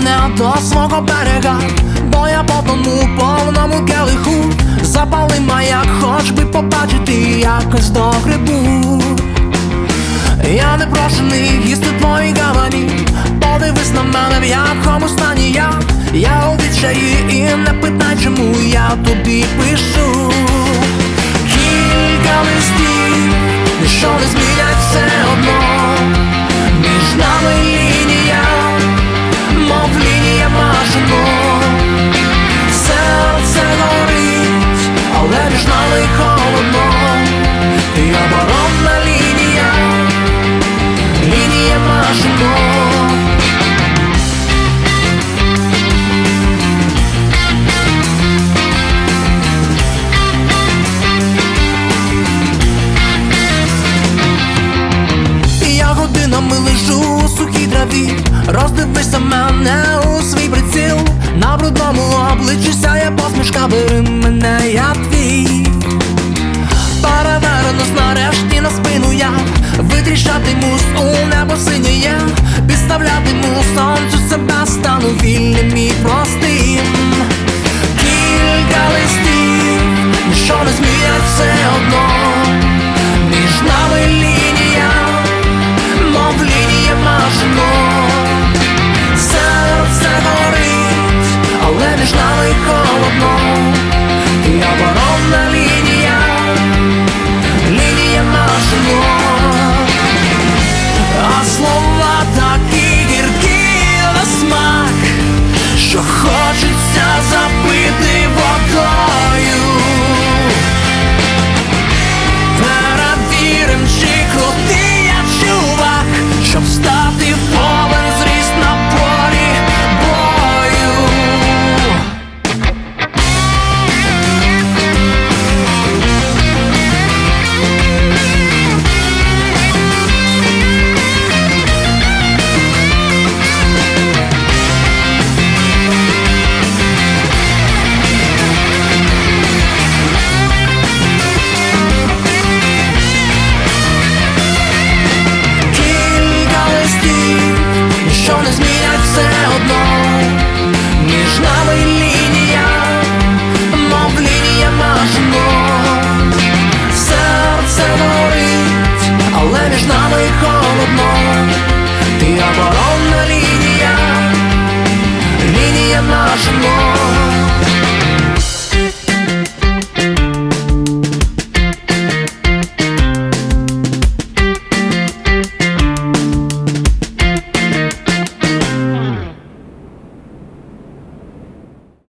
мене до свого берега, бо я потону у повному келиху. Запали маяк, хоч би побачити, якось до грибу. Я не прошений їсти твої гавані, подивись на мене, в якому стані я у відчаї, і не питай, чому я тобі пишу. Кілька листів, ніщо не змінять все одно. Між нами лінія, мов лінія машино. Серце горить, але між нами холодно. Ти оборонна лінія, лінія машино. Годинами лежу у сухій траві, роздивися мене у свій приціл. На брудному обличчі сяє посмішка, бери мене, я твій. Перевернусь нарешті на спину я, витріщатимусь у небо синє, підставлятиму сонцю себе, стану вільним і простим. Кілька листів, ніщо не змінять все одно. Між нами лінія, мов лінія машино. Серце горить, але між нами холодно. Ти оборонна лінія, лінія машино. А слова такі гіркі на смак, що хочеться запити водою. Перевірим, чи крутий я чувак, щоб стати в повен зріст на полі бою. Що не змінять все одно. Між нами лінія, мов лінія машино. Серце горить, але між нами холодно. Ти оборонна лінія, лінія машино.